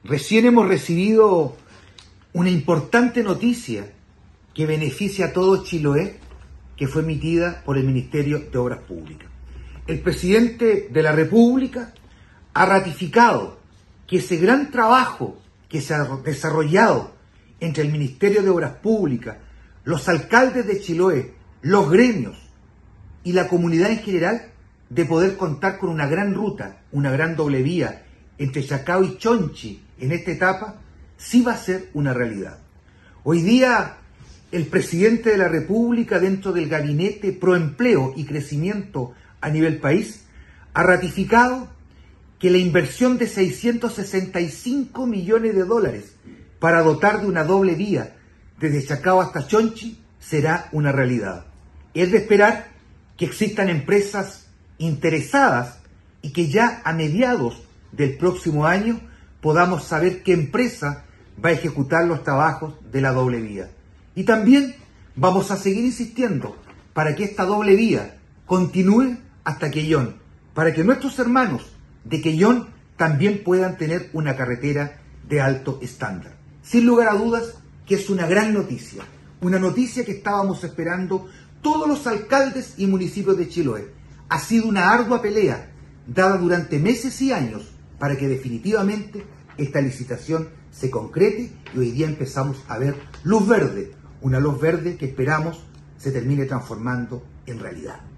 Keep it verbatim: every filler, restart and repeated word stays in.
Recién hemos recibido una importante noticia que beneficia a todo Chiloé, que fue emitida por el Ministerio de Obras Públicas. El presidente de la República ha ratificado que ese gran trabajo que se ha desarrollado entre el Ministerio de Obras Públicas, los alcaldes de Chiloé, los gremios y la comunidad en general, de poder contar con una gran ruta, una gran doble vía entre Chacao y Chonchi en esta etapa, sí va a ser una realidad. Hoy día el presidente de la República, dentro del Gabinete Pro Empleo y Crecimiento a nivel país, ha ratificado que la inversión de seiscientos sesenta y cinco millones de dólares para dotar de una doble vía desde Chacao hasta Chonchi será una realidad. Es de esperar que existan empresas interesadas y que ya a mediados del próximo año podamos saber qué empresa va a ejecutar los trabajos de la doble vía. Y también vamos a seguir insistiendo para que esta doble vía continúe hasta Quellón, para que nuestros hermanos de Quellón también puedan tener una carretera de alto estándar. Sin lugar a dudas que es una gran noticia, una noticia que estábamos esperando todos los alcaldes y municipios de Chiloé. Ha sido una ardua pelea dada durante meses y años para que definitivamente esta licitación se concrete y hoy día empezamos a ver luz verde, una luz verde que esperamos se termine transformando en realidad.